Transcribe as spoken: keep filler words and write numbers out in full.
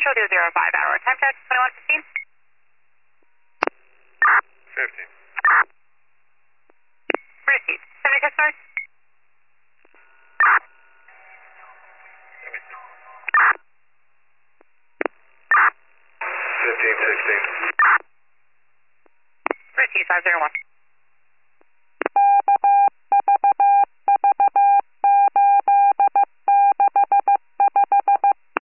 Central two zero five, hour time check, twenty-one fifteen. fifteen. Received. seventy-six stars. fifteen sixteen. Received five zero one.